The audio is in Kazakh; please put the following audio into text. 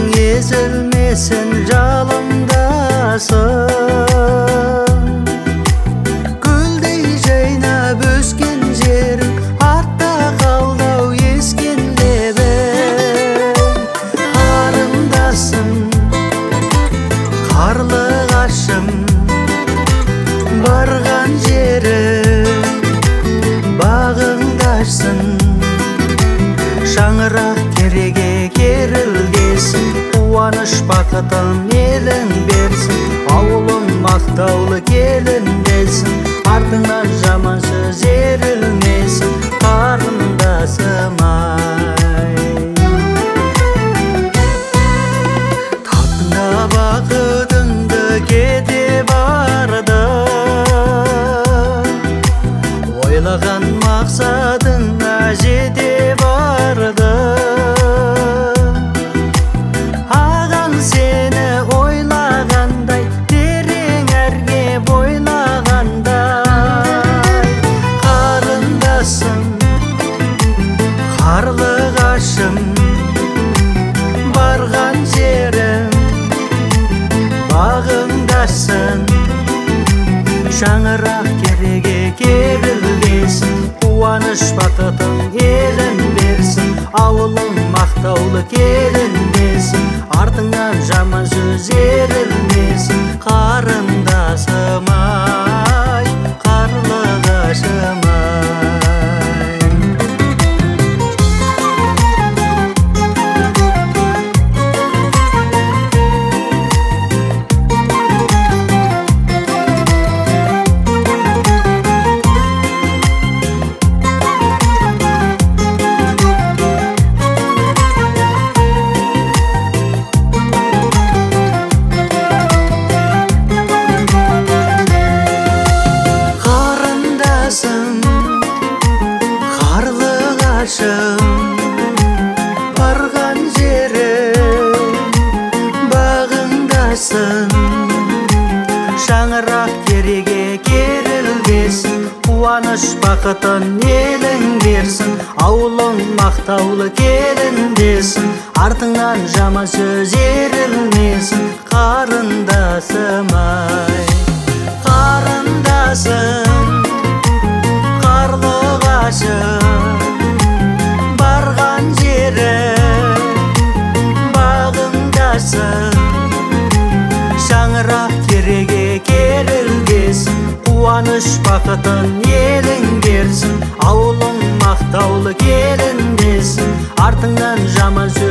ezilmesin жалындасың. Гүлдей жайнап өскен жерің, артта қалды-ау ескен лебің. Қарындасым, қарлығашым, барған жерің бағыңдашсың. Шаңырақ кереге керілгесін, қуаныш бақытын елің берсін. Ауылың мақтаулы келін десін, артыңнан жаман сөз ерілмесін. Қарындасым-ай, таптың да бақытыңды кете барды, ойлаған мақсатыңа жете барды. Аған сені ойлағандай, терең әрге бойлағандай. Қарындасым, қарлығашым, барған жерің бағыңдасың. Шаңырақ кереге керілгесін, қуаныш бақытың елін берсін. Ауылың мақтаулы келін десін, артыңнан жаман сөз ерілмесін. Қарындасым-ай, қарлығашым-ай. Қарлығашым, барған жерің бағыңдасың. Шаңырақ кереге керілгесін, қуаныш бақытын елің берсін. Ауылың мақтаулы келін десін, артыңнан жаман сөз ерілмесін. Қарындасым-ай, қарындасым, қарлығашым, барған жерің бағыңдасың. Шаңырақ кереге керілгесін, қуаныш бақытын елің берсін. Ауылың мақтаулы келін десін, артыңнан жаман сөз